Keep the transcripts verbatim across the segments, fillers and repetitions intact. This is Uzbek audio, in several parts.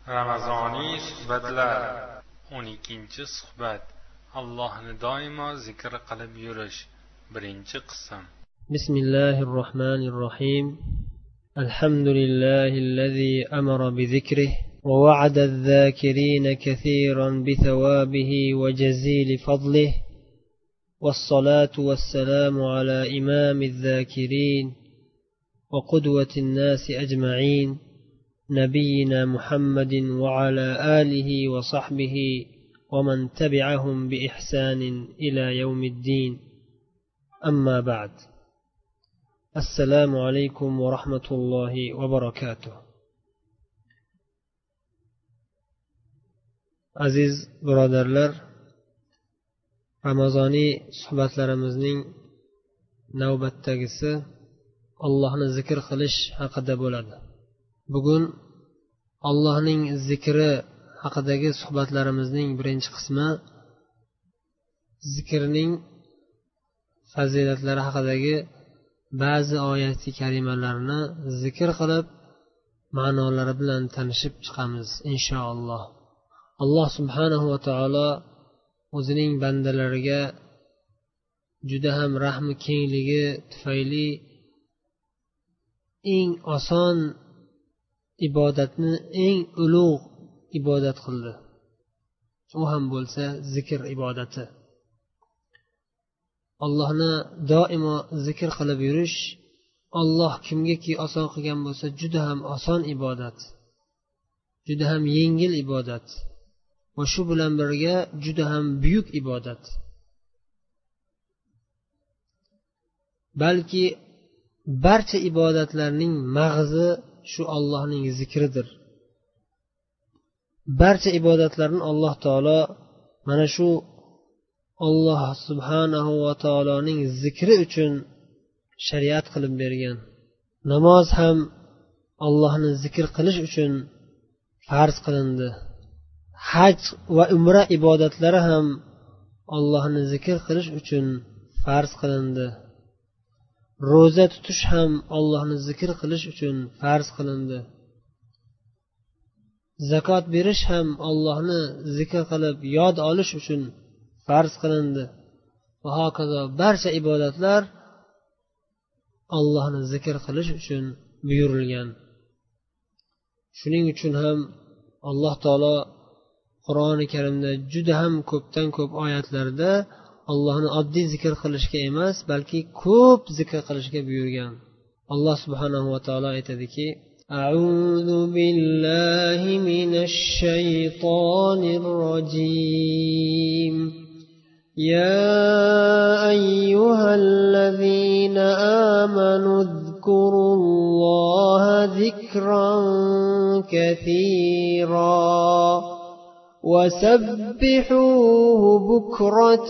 Ramazoniy suhbatlar. o'n ikkinchi suhbat. Allohni doimo zikr qilib yurish. Birinchi qism. Bismillahir rohmanir rohim. Alhamdulillahillazi amara bi zikrihi wa wa'ada adh-dhakirina katiran bi thawabihi wa jazili fadlihi. والصلاة والسلام على إمام الذاكرين وقدوة الناس أجمعين نبينا محمد وعلى آله وصحبه ومن تبعهم بإحسان إلى يوم الدين. أما بعد. السلام عليكم ورحمة الله وبركاته. عزيز برادرلر، ramazoniy suhbatlarimizning navbatdagisi Allohni zikr qilish haqida bo'ladi. Bugun Allohning zikri haqidagi suhbatlarimizning birinchi qismi zikrning fazilatlari haqidagi ba'zi oyat-i karimalarni zikr qilib ma'nolari bilan tanishib chiqamiz inshaalloh. Alloh subhanahu va taolo o'zining bandalariga juda ham rahmi kengligi tufayli eng oson ibodatni eng ulug' ibodat qildi. U ham bo'lsa zikr ibodati. Allohni doimo zikr qilib yurish Alloh kimgaki oson qilgan bo'lsa juda ham oson ibodat, juda ham yengil ibodat va shu bilan birga juda ham buyuk ibodat. Balki barcha ibodatlarning mag'zi shu Allohning zikridir. Barcha ibodatlarni Alloh taolo mana shu Alloh subhanahu va taoloning zikri uchun shariat qilib bergan. Namoz ham Allohni zikr qilish uchun farz qilindi. Haj va umra ibodatlari ham Allohni zikr qilish uchun farz qilindi. Ro'za tutish ham Allohni zikr qilish uchun farz qilindi. Zakot berish ham Allohni zikr qilib yod olish uchun farz qilindi. Va hokazo barcha ibodatlar Allohni zikr qilish uchun buyurilgan. Shuning uchun ham Alloh taolo Qur'oni Karimda juda ham ko'pdan ko'p oyatlarda Allohni oddiy zikr qilishga emas, balki ko'p zikr qilishga buyurgan. Alloh subhanahu va taolo aytadiki: A'udhu billahi minash shaytonir rojim. Ya ayyuhallazina amanu dhkurulloha dhikran kathira وسبحوه بكرة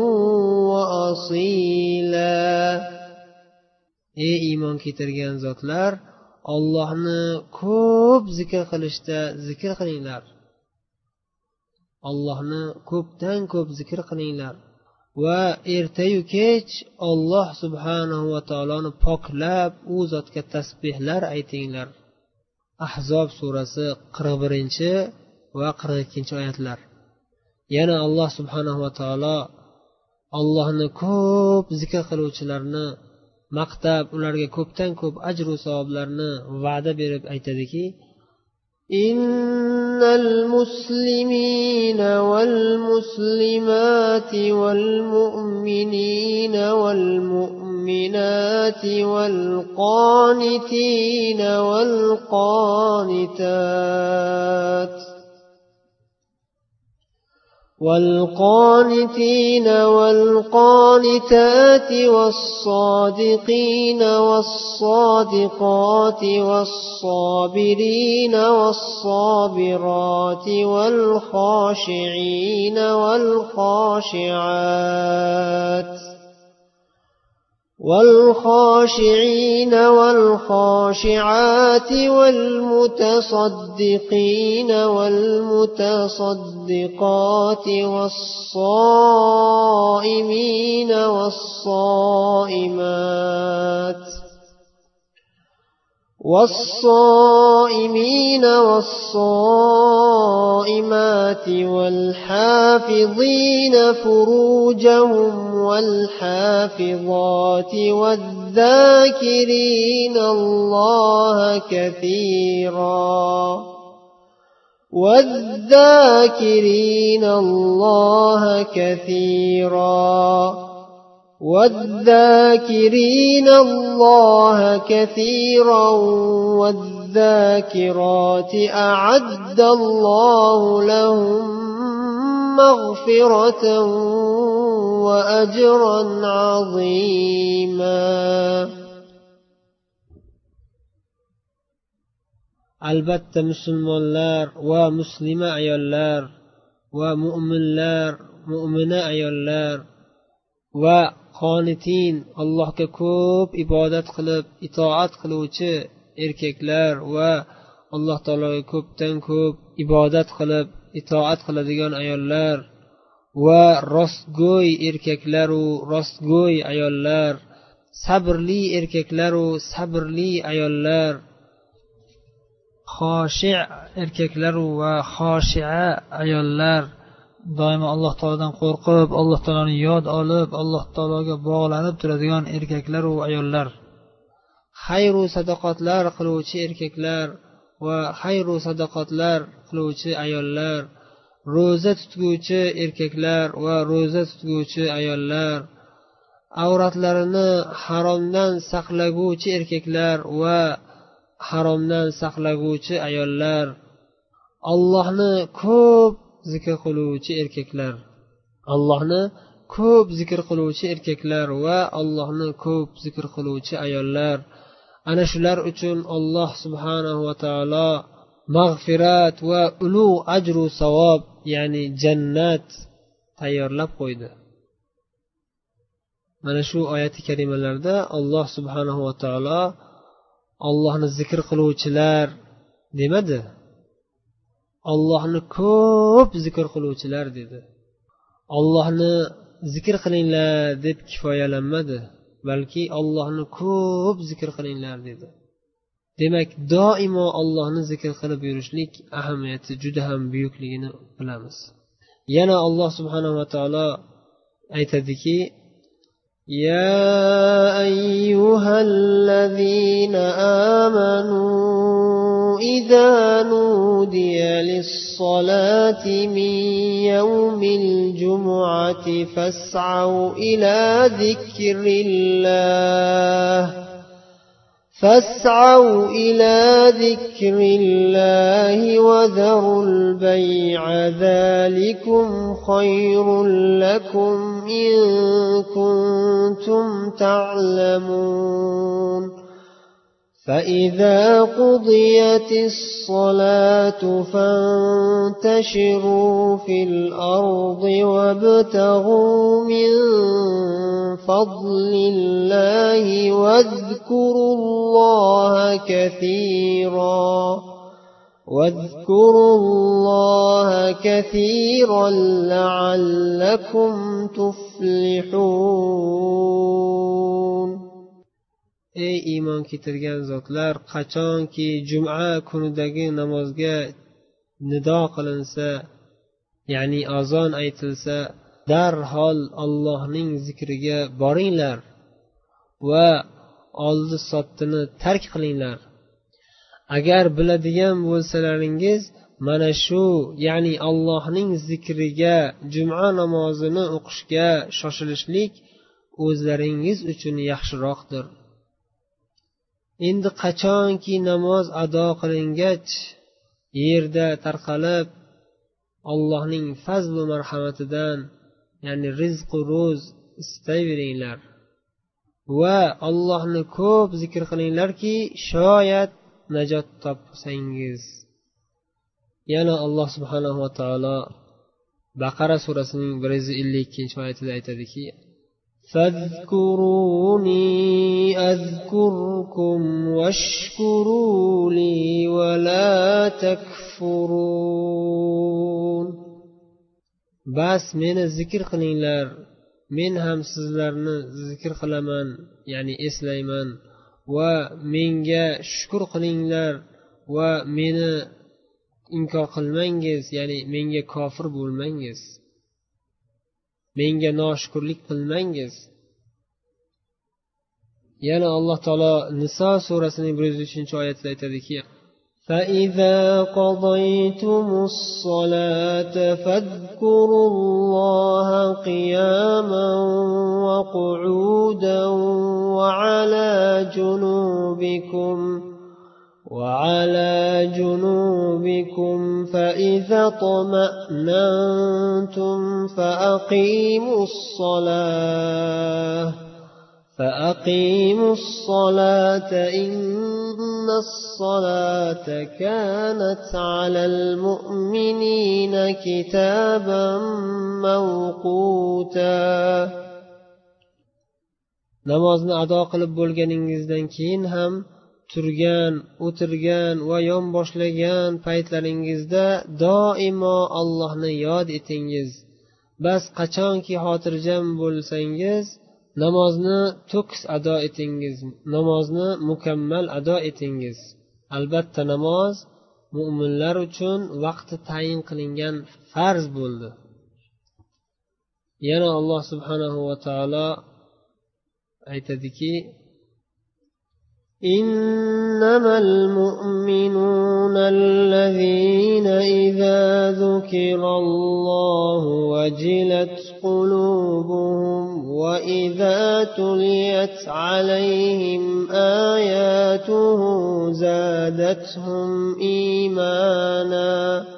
وأصيلا. Ey iymon keltirgan zotlar, Allohni ko'p zikr qilishda zikr qilinglar. Allohni ko'pdan ko'p zikr qilinglar va ertayu kech Alloh subhanahu va taoloni poklab, u zotga tasbihlar aytinglar. Ahzob surasi qirq birinchi va qirq ikkinchi oyatlar. Yana Alloh subhanahu va taolo Allohni ko'p zikr qiluvchilarni maqtab, ularga ko'pdan ko'p ajr va savoblarni va'da berib aytadiki: Innal muslimina wal muslimati wal mu'minina wal mu'minati wal qanitina wal qanitat والقانتين والقانتات والصادقين والصادقات والصابرين والصابرات والخاشعين والخاشعات والخاشعين والخاشعات والمتصدقين والمتصدقات والصائمين والصائمات والصائمين والصائمات والحافظين فروجهم والحافظات والذاكرين الله كثيرا والذاكرين الله كثيرا والذاكرين الله كثيرا والذاكرات أعد الله لهم مغفرة وأجرا عظيما. albatta musulmonlar va muslima ayollar va mu'minlar mu'mina ayollar va qonitin allohga ko'p ibodat qilib itoat qiluvchi erkaklar va alloh taologa ko'pdan ko'p ibodat qilib itoat qiladigan ayollar va rostgo'y erkaklaru rostgo'y ayollar, sabrli erkaklaru sabrli ayollar, xoshi erkaklaru va xoshia ayollar, doimo alloh taolodan qo'rqib alloh taoloni yod olib alloh taologa bog'lanib turadigan erkaklaru ayollar, xayru sadoqatlar qiluvchi erkaklar va xayru sadoqatlar qiluvchi ayollar, ro'za tutguvchi erkaklar va ro'za tutguvchi ayollar, avratlarini haromdan saqlaguvchi erkaklar va haromdan saqlaguvchi ayollar, Allohni ko'p zikr qiluvchi erkaklar, Allohni ko'p zikr qiluvchi erkaklar va Allohni ko'p zikr qiluvchi ayollar, ana shular uchun Alloh subhanahu va taolo mag'firat va ulug' ajru savob, ya'ni jannat tayyorlab qo'ydi. Mana shu oyati karimalarda Alloh subhanahu va taolo Allohni zikr qiluvchilar demadi, Allohni ko'p zikr qiluvchilar dedi. Allohni zikr qilinglar deb kifoyalanmadi, balki Allohni ko'p zikr qilinglar dedi. Demak, doimo Allohni zikr qilib yurishlik ahamiyati juda ham buyukligini bilamiz. Yana Alloh subhanahu va taolo aytadiki: يا أيها الذين آمنوا إذا نودي للصلاة من يوم الجمعة فاسعوا إلى ذكر الله فاسعوا إلى ذكر الله وذروا البيع ذلكم خير لكم إن كنتم تعلمون فإذا قضيت الصلاة فانتشروا في الأرض وابتغوا من فضل الله واذكروا الله كثيرا واذكروا الله كثيرا لعلكم تفلحون. Ey iymon keltirgan zotlar, qachonki juma kunidagi namozga nido qilinsa, ya'ni azon aytilsa, darhol Allohning zikriga boringlar va oldi sotdini tark qilinglar. Agar biladigan bo'lsalaringiz, mana shu, ya'ni Allohning zikriga, juma namozini o'qishga shoshilishlik o'zlaringiz uchun yaxshiroqdir. Endi qachonki namoz ado qilingach, yerda tarqalib Allohning fazl va marhamatidan, ya'ni rizq va ro'z istayveringlar va Allohni ko'p zikr qilinglarki, shoyat najot topsangiz. Yana Alloh subhanahu va taolo Baqara surasining bir yuz ellik ikkinchi oyatida aytadiki: فاذكروني أذكركم واشكروا لي ولا تكفرون. Bas meni zikr qilinglar, men ham sizlarni zikr qilaman, ya'ni eslayman va menga shukr qilinglar va meni inkor qilmangiz, ya'ni menga kofir bo'lmangiz, menga noshukrlik qilmangiz. yana alloh taolo Niso surasining bir yuz uchinchi oyatida aytadiki: فَإِذَا قَضَيْتُمُ الصَّلَاةَ فَاذْكُرُوا اللَّهَ قِيَامًا وَقُعُودًا وَعَلَى جُنُوبِكُمْ وَعَلَى جُنُوبِكُمْ فَإِذَا اطْمَأْنَنْتُمْ فَأَقِيمُوا الصَّلَاةَ فأقيموا الصلاة إن الصلاة كانت على المؤمنين كتابا موقوتا. namozni ado qilib bo'lganingizdan keyin ham turgan, o'tirgan va yonboshlagan paytlaringizda doimo Allohni yod etingiz. Bas qachonki xotirjam bo'lsangiz namozni to'kis ado etingiz, namozni mukammal ado etingiz. Albatta namoz mu'minlar uchun vaqti tayin qilingan farz bo'ldi. yana Alloh subhanahu va taolo aytadiki: إنما المؤمنون الذين إذا ذكر الله وجلت قلوبهم وإذا تليت عليهم آياته زادتهم إيمانا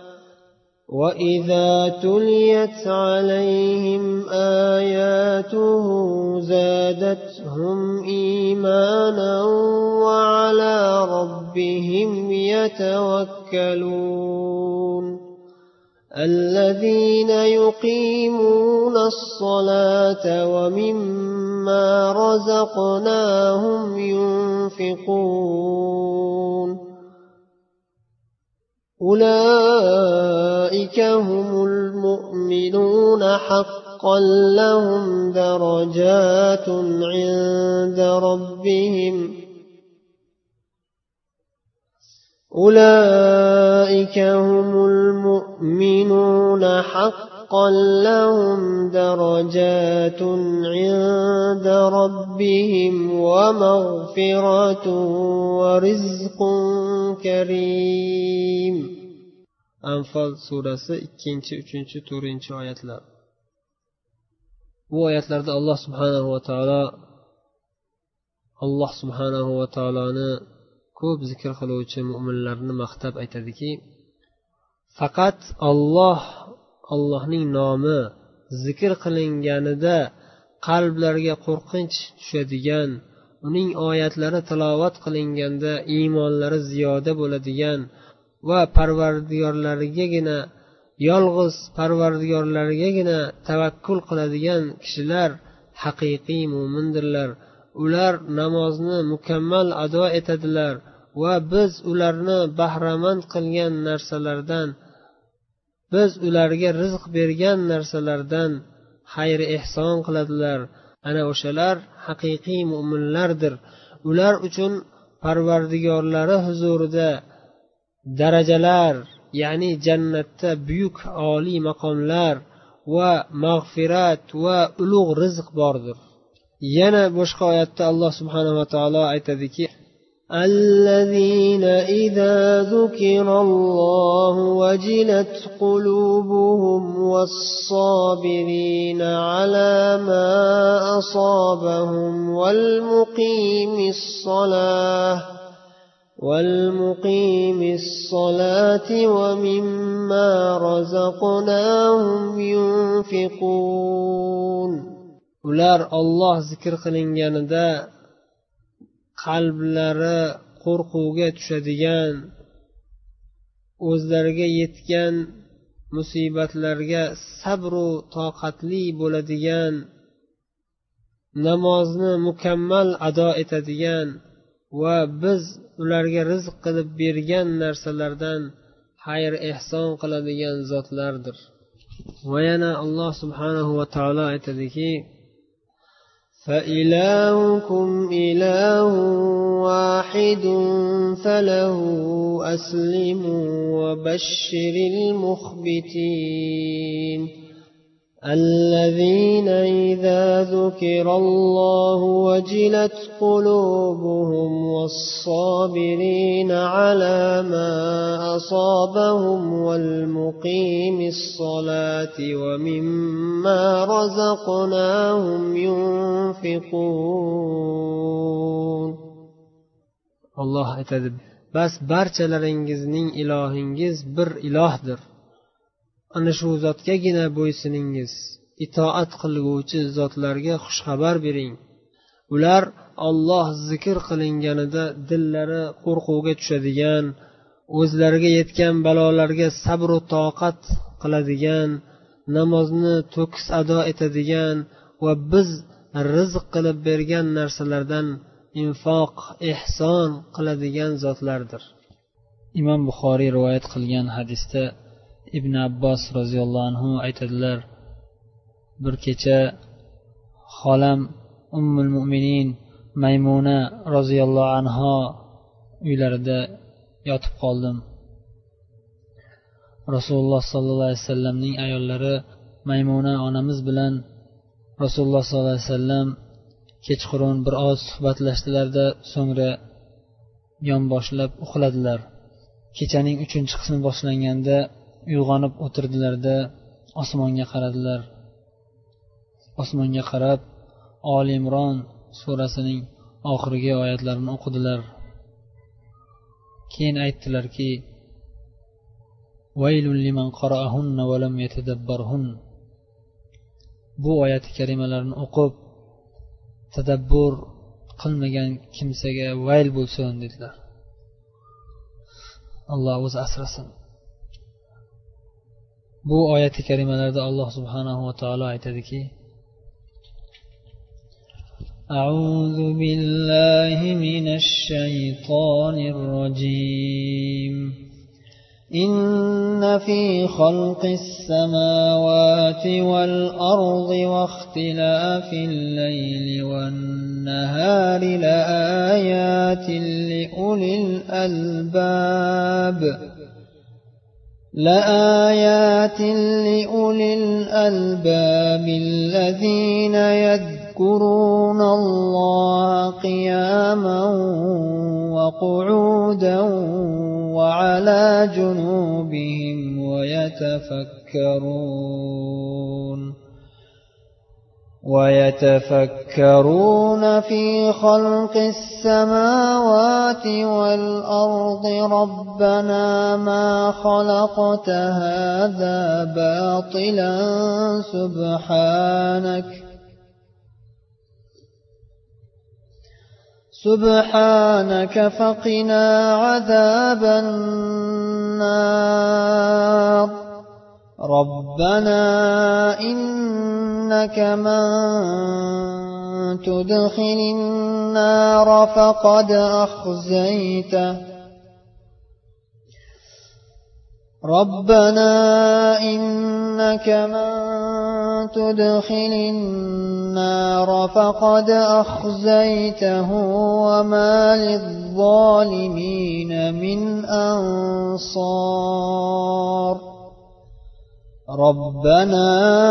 وإذا تليت عليهم آياته زادتهم إيمانا وعلى ربهم يتوكلون. الذين يقيمون الصلاة ومما رزقناهم ينفقون أولئك هم المؤمنون حقا لهم درجات عند ربهم أولئك هم المؤمنون حقا لهم درجات عند ربهم ومغفرة ورزق كريم. Anfal surasi ikkinchi, uchinchi, to'rtinchi oyatlar. Bu oyatlarda Alloh subhanahu va taolo Alloh subhanahu va taoloni ko'p zikr qiluvchi mu'minlarni maqtab aytadiki: faqat Alloh, Allohning nomi zikr qilinganida qalblarga qo'rqinch tushadigan, uning oyatlari tilovat qilinganda iymonlari ziyoda bo'ladigan va parvardigorlarigagina, yolg'iz parvardigorlarigagina tavakkul qiladigan kishilar haqiqiy mo'mindirlar. Ular namozni mukammal ado etadilar va biz ularni bahramand qilgan narsalardan, biz ularga rizq bergan narsalardan xayr ehson qiladilar. Ana o'shalar haqiqiy mo'minlardir. Ular uchun parvardigorlari huzurida darajalar, ya'ni jannatda buyuk oliy maqomlar va mag'firat va ulug' rizq bordir. yana boshqa oyatda Alloh subhanahu va taolo aytadiki: الذين إذا ذكر الله وجلت قلوبهم والصابرين على ما أصابهم والمقيم الصلاة والمقيم الصلاة ومما رزقناهم ينفقون. ular Alloh zikr qilinganida qalblari qo'rquvga tushadigan, o'zlariga yetgan musibatlarga sabru toqatli bo'ladigan, namozni mukammal ado etadigan va biz ularga rizq qilib bergan narsalardan xayr ehson qiladigan zotlardir. Va yana Alloh subhanahu va taolo aytadiki: فإلهكم إله واحد فله أسلموا وبشر المخبتين الذين إذا ذكر الله وجلت قلوبهم والصابرين على ما أصابهم والمقيم الصلاة ومما رزقناهم ينفقون. الله aytadi: bas barchalaringizning ilohingiz bir ilohdir. ana shu zotgagina bo'ysuningiz, itoat qilguvchi zotlarga xushxabar bering. ular Alloh zikr qilinganida dillari qo'rquvga tushadigan, o'zlariga yetgan balolarga sabr va toqat qiladigan, namozni to'kis ado etadigan va biz rizq qilib bergan narsalardan infoq, ehson qiladigan zotlardir. imom Buxoriy rivoyat qilgan hadisda ibn Abbos roziyallohu anhu aytadilar: bir kecha xolam ummul mu'minin Maymuna roziyallohu anha uylarida yotib qoldim. Rasululloh sollallohu alayhi vasallamning ayollari Maymuna onamiz bilan Rasululloh sollallohu alayhi vasallam kechqurun bir oz suhbatlashdilarda, so'ngra yonboshlab uxladilar. Kechaning uchinchi qismi boshlanganda uyg'onib o'tirdilarda osmonga qaradilar. Osmonga qarab Oli Imron surasining oxirgi oyatlarini o'qidilar. Keyin aytdilarki: Vaylun liman qara'ahunna va lam yatadabbarhun. Bu oyat karimalarni o'qib tadabbur qilmagan kimsaga vayl bo'lsin dedilar. Alloh o'zi asrasin. Bu oyati karimalarda Alloh subhanahu va taolo aytadiki: A'udhu billahi minash shaytonir rojim. إن في خلق السماوات والأرض واختلاف الليل والنهار لآيات لأولي الألباب لآيات لأولي الألباب الذين يذكرون الله قياما وقعودا وعلى جنوبهم ويتفكرون ويتفكرون في خلق السماوات والأرض ربنا ما خلقت هذا باطلا سبحانك سبحانك فقنا عذاب النار ربنا إنك من تدخل النار فقد أخزيته ربنا إنك من تدخل النار فقد أخزيته وما للظالمين من أنصار ربنا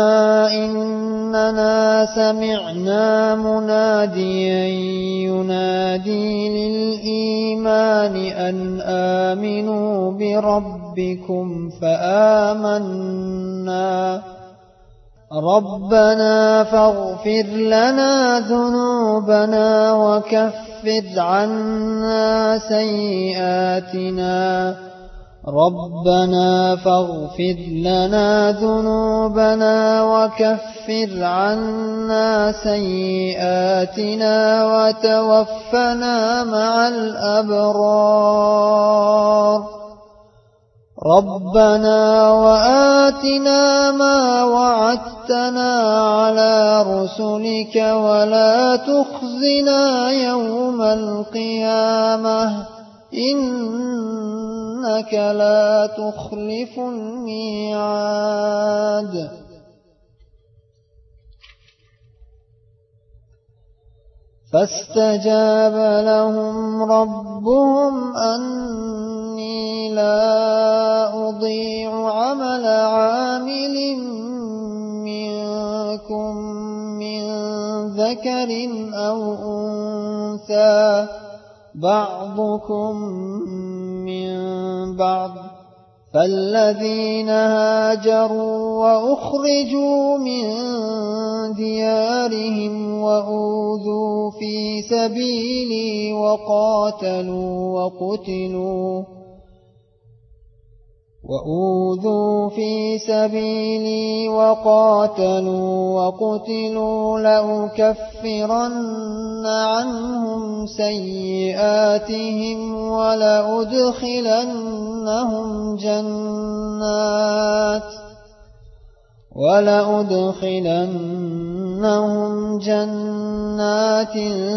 إننا سمعنا مناديا ينادي للإيمان أن آمنوا بربكم فآمنا ربنا فاغفر لنا ذنوبنا وكفر عنا سيئاتنا ربنا فاغفر لنا ذنوبنا وكفر عنا سيئاتنا وتوفنا مع الأبرار ربنا وآتنا ما وعدتنا على رسلك ولا تخزنا يوم القيامة إنك لا تخلف الميعاد. فاستجاب لهم ربهم أني لا أضيع عمل عامل منكم من ذكر أو أنثى بعضكم من بعض فالذين هاجروا وأخرجوا من ديارهم وأوذوا في سبيلي وقاتلوا وقتلوا وأوذوا في سبيلي وقاتلوا وقتلوا لأكفرن عنهم سيئاتهم ولأدخلنهم جنات ولأدخلنهم جنات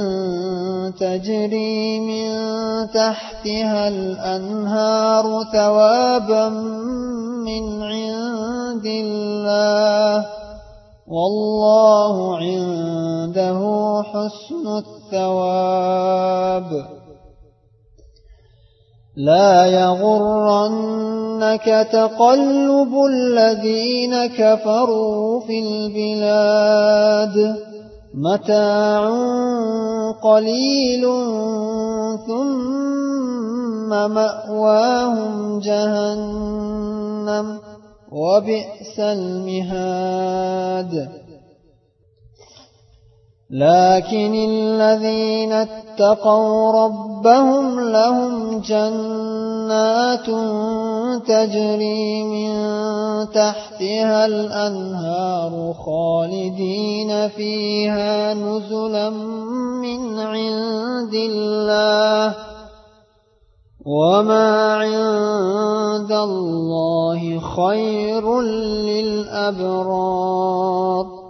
تجري من تحتها الأنهار ثوابا من عند الله والله عنده حسن الثواب. لا يغرنك تقلب الذين كفروا في البلاد متاع قليل ثم مأواهم جهنم وبئس المهاد. لكن الذين اتقوا ربهم لهم جنات تجري من تحتها الأنهار خالدين فيها نزلا من عند الله وما عند الله خير للأبرار.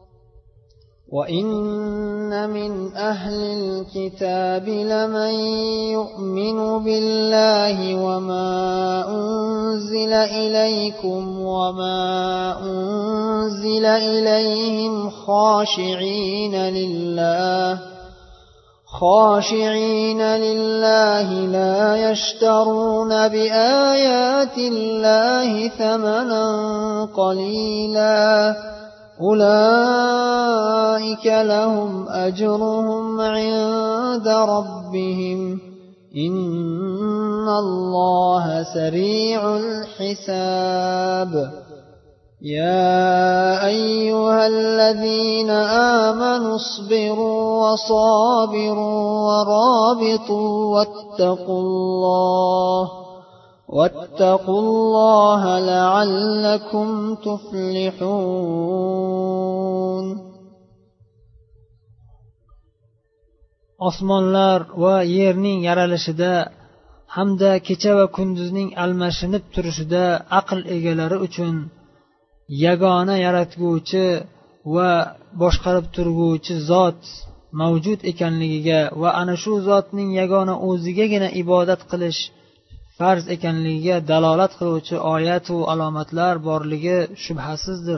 وإن من أهل الكتاب لمن يؤمن بالله وما أنزل إليكم وما أنزل إليهم خاشعين لله خاشعين لله لا يشترون بآيات الله ثمنا قليلا أولئك لهم أجرهم عند ربهم إن الله سريع الحساب. يا أيها الذين آمنوا اصبروا وصابروا ورابطوا واتقوا الله واتقوا الله لعلكم تفلحون. osmonlar va yerning yaralishida hamda kecha va kunduzning almashinib turishida aql egalari uchun yagona yaratguvchi va boshqarib turguvchi zot mavjud ekanligiga va ana shu zotning yagona o'zigagina ibodat qilish farz ekanligiga dalolat qiluvchi oyat va alomatlar borligi shubhasizdir.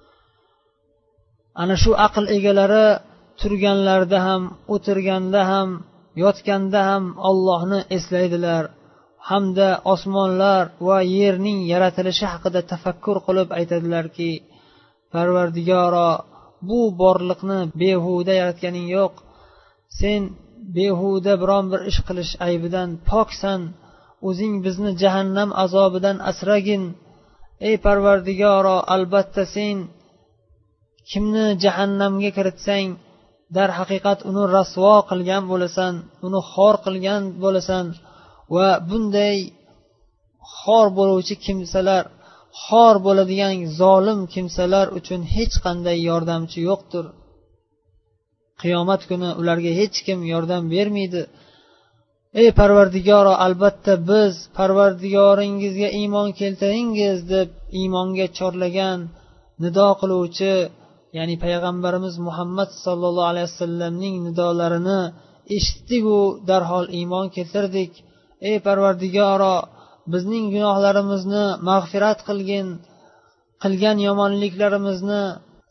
Ana shu aql egalari turganlarda ham, o'tirganda ham, yotganda ham Allohni eslaydilar hamda osmonlar va yerning yaratilishi haqida tafakkur qilib aytadilarki, Parvardigoro, bu borliqni behuda yaratganing yo'q. Sen behuda biron bir ish qilish aybidan poksan. O'zing bizni jahannam azobidan asragin. Ey Parvardigoro, albatta sen kimni jahannamga kiritsang, dar haqiqat uni rasvo qilgan bo'lasan, uni xor qilgan bo'lasan va bunday xor bo'luvchi kimsalar, xor bo'ladigan zolim kimsalar uchun hech qanday yordamchi yo'qdir. Qiyomat kuni ularga hech kim yordam bermaydi. Ey Parvardigoro, albatta biz Parvardigoringizga iymon keltiringiz deb iymonga chorlagan, nido qiluvchi, ya'ni payg'ambarimiz Muhammad sallallohu alayhi vasallamning nidolarini eshitdik u darhol iymon keltirdik. Ey Parvardigoro, bizning gunohlarimizni mag'firat qilgin, qilgan yomonliklarimizni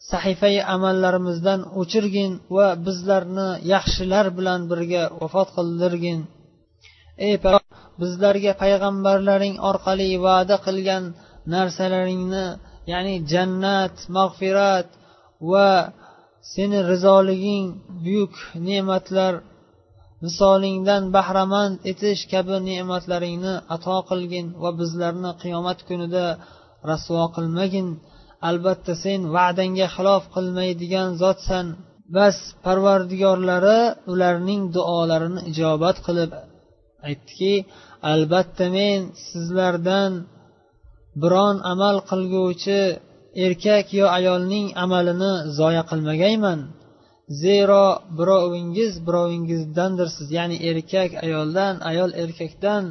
sahifai amallarimizdan o'chirgin va bizlarni yaxshilar bilan birga vafot qildirgin. Ey bizlarga payg'ambarlaring orqali va'da qilgan narsalaringni, ya'ni jannat, mag'firat va seni rizoliging, buyuk ne'matlar, misolingdan bahramand etish kabi ne'matlaringni ato qilgin va bizlarni qiyomat kunida rasvo qilmagin. Albatta sen va'dangga xilof qilmaydigan zotsan. Bas parvardigorlari ularning duolarini ijobat qilib aytdiki, albatta men sizlardan biron amal qilguvchi erkak yo ayolning amalini zoya qilmagayman. Zero birovingiz birovingizdandirsiz, ya'ni erkak ayoldan, ayol erkakdan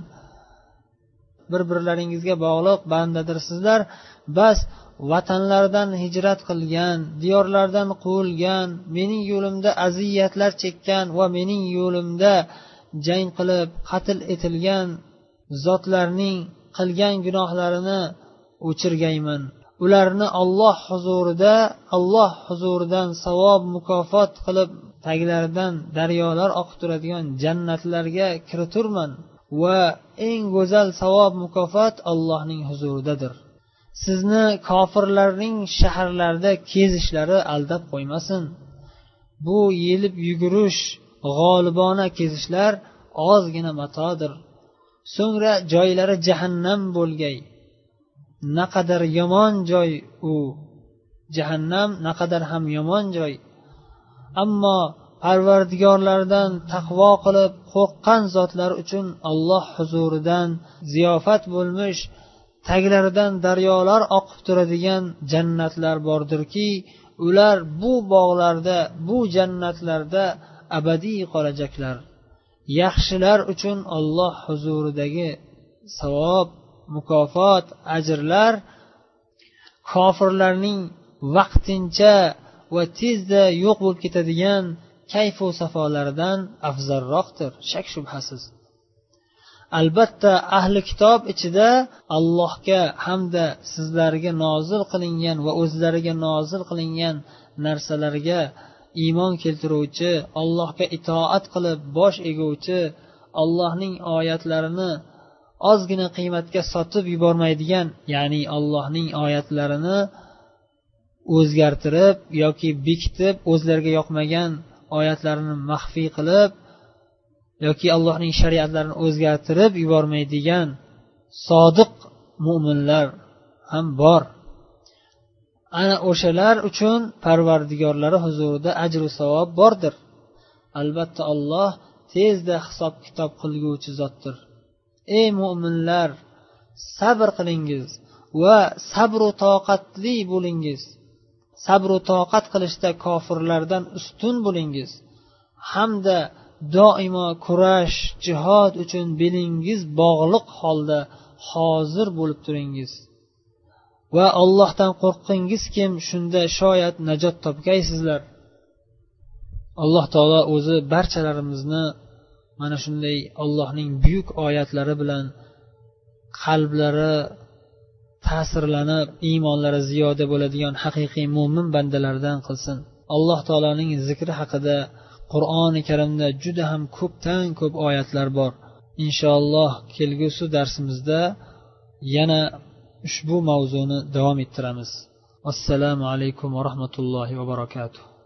bir birlaringizga bog'liq bandadirsizlar. Bas vatanlardan hijrat qilgan, diyorlardan quvilgan, mening yo'limda aziyatlar chekkan va mening yo'limda jang qilib qatl etilgan zotlarning qilgan gunohlarini o'chirgayman. Ularni Alloh huzurida, Alloh huzuridan savob mukofot qilib taglaridan daryolar oqib turadigan jannatlarga kiriturman va eng go'zal savob mukofot Allohning huzuridadir. Sizni kofirlarning shaharlarida kezishlari aldab qo'ymasin. Bu yelib yugurish, g'olibona kezishlar ozgina matodir. So'ngra joylari jahannam bo'lgay. Naqadar yomon joy u. Jahannam naqadar ham yomon joy. Ammo parvardigorlaridan taqvo qilib qo'rqqan zotlar uchun Alloh huzuridan ziyofat bo'lmish, taglaridan daryolar oqib turadigan jannatlar bordirki, ular bu bog'larda, bu jannatlarda abadiy qolajaklar. Yaxshilar uchun Alloh huzuridagi savob, mukofot, ajrlar kofirlarning vaqtincha va tezda yo'q bo'lib ketadigan kayfu safolaridan afzalroqdir, shak shubhasiz. Albatta ahli kitob ichida Allohga hamda sizlarga nozil qilingan va o'zlariga nozil qilingan narsalarga iymon keltiruvchi, Allohga itoat qilib bosh eguvchi, Allohning oyatlarini ozgina qiymatga sotib yubormaydigan, ya'ni Allohning oyatlarini o'zgartirib yoki bekitib o'zlariga yoqmagan oyatlarini maxfiy qilib yoki Allohning shariatlarini o'zgartirib yubormaydigan sodiq mu'minlar ham bor. Ana o'shalar uchun Parvardigorlari huzurida ajr va savob bordir. Albatta Alloh tezda hisob kitob qilguvchi zotdir. Ey mu'minlar, sabr qilingiz va sabr va toqatli bo'lingiz. Sabr va toqat qilishda kofirlardan ustun bo'lingiz. Hamda doimo kurash, jihad uchun belingiz bog'liq holda hozir bo'lib turingiz. Va Allohdan qo'rqingizkim, shunda shoyat najot topgaysizlar. Alloh taolo o'zi barchalarimizni mana shunday Allohning buyuk oyatlari bilan qalblari ta'sirlanib, iymonlari ziyoda bo'ladigan haqiqiy mo'min bandalardan qilsin. Alloh taoloning zikri haqida Qur'oni Karimda juda ham ko'pdan ko'p oyatlar bor. Inshaalloh kelgusi darsimizda yana ushbu mavzuni davom ettiramiz. Assalomu alaykum va rahmatullohi va barakatuh.